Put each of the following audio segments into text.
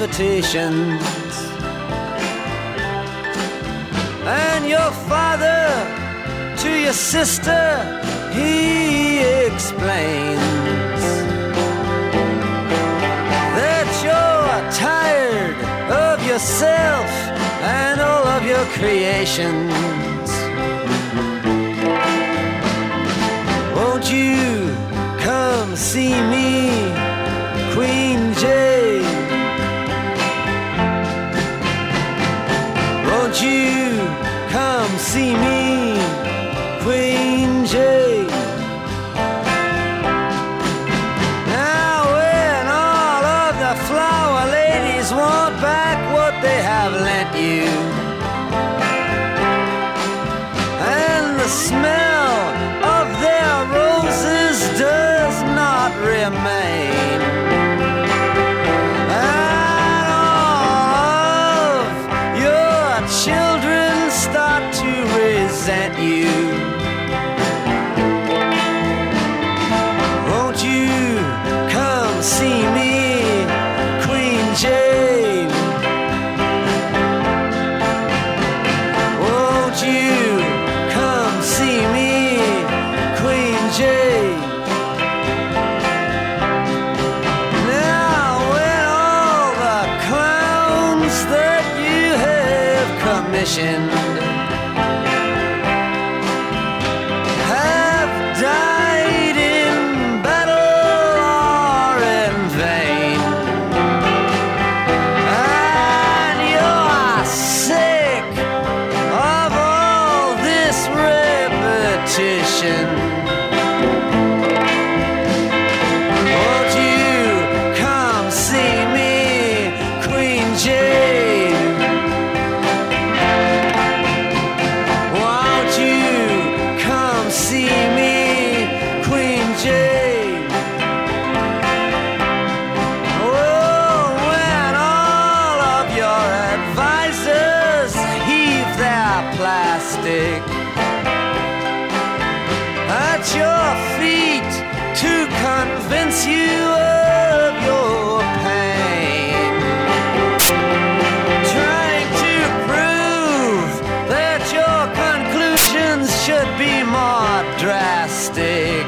politicians. And your father to your sister, he explains that you're tired of yourself and all of your creations. Won't you come see me, Queen Jane? Won't you come see me, Queen Jane? Now when all of the flower ladies want back what they have lent you, and the smell of their roses does not remain, and all of your children start to resent you, won't you come see me, Queen Jane? Won't you come see me, Queen Jane? Now when all the clowns that you have commissioned have died in battle or in vain, and you're sick of all this repetition, won't you come see me, Queen Jane? Won't you come see me, Queen Jane? Oh, when all of your advisors heave their plastic at your feet to convince you of your pain, trying to prove that your conclusions should be more drastic,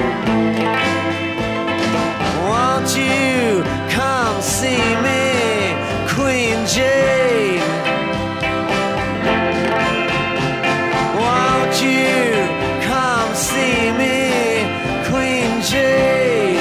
won't you come see me, Queen Jane? Won't you come see me, Queen Jane?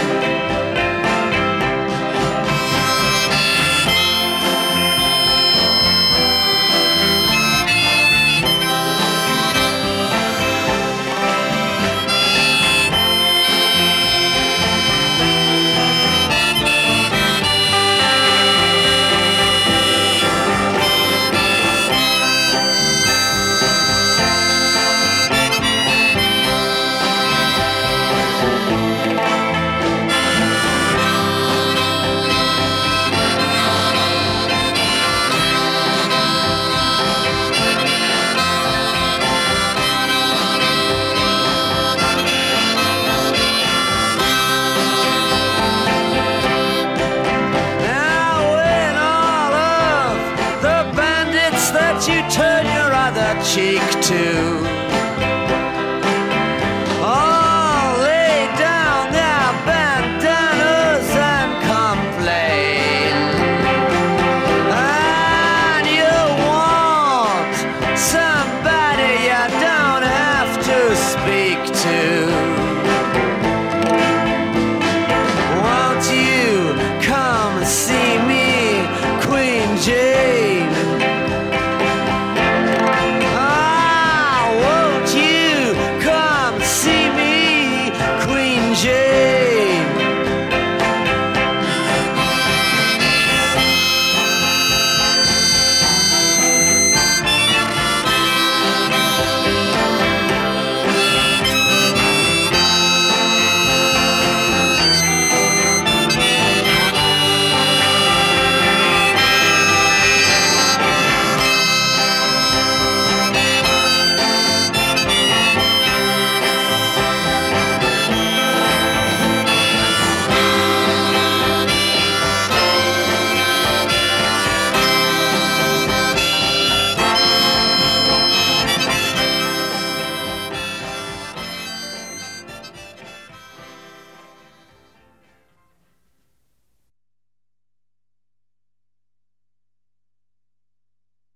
Now when all of the bandits that you turn your other cheek to all lay down their bandanas and complain, and you want somebody you don't have to speak to, won't you come see me, Queen Jane?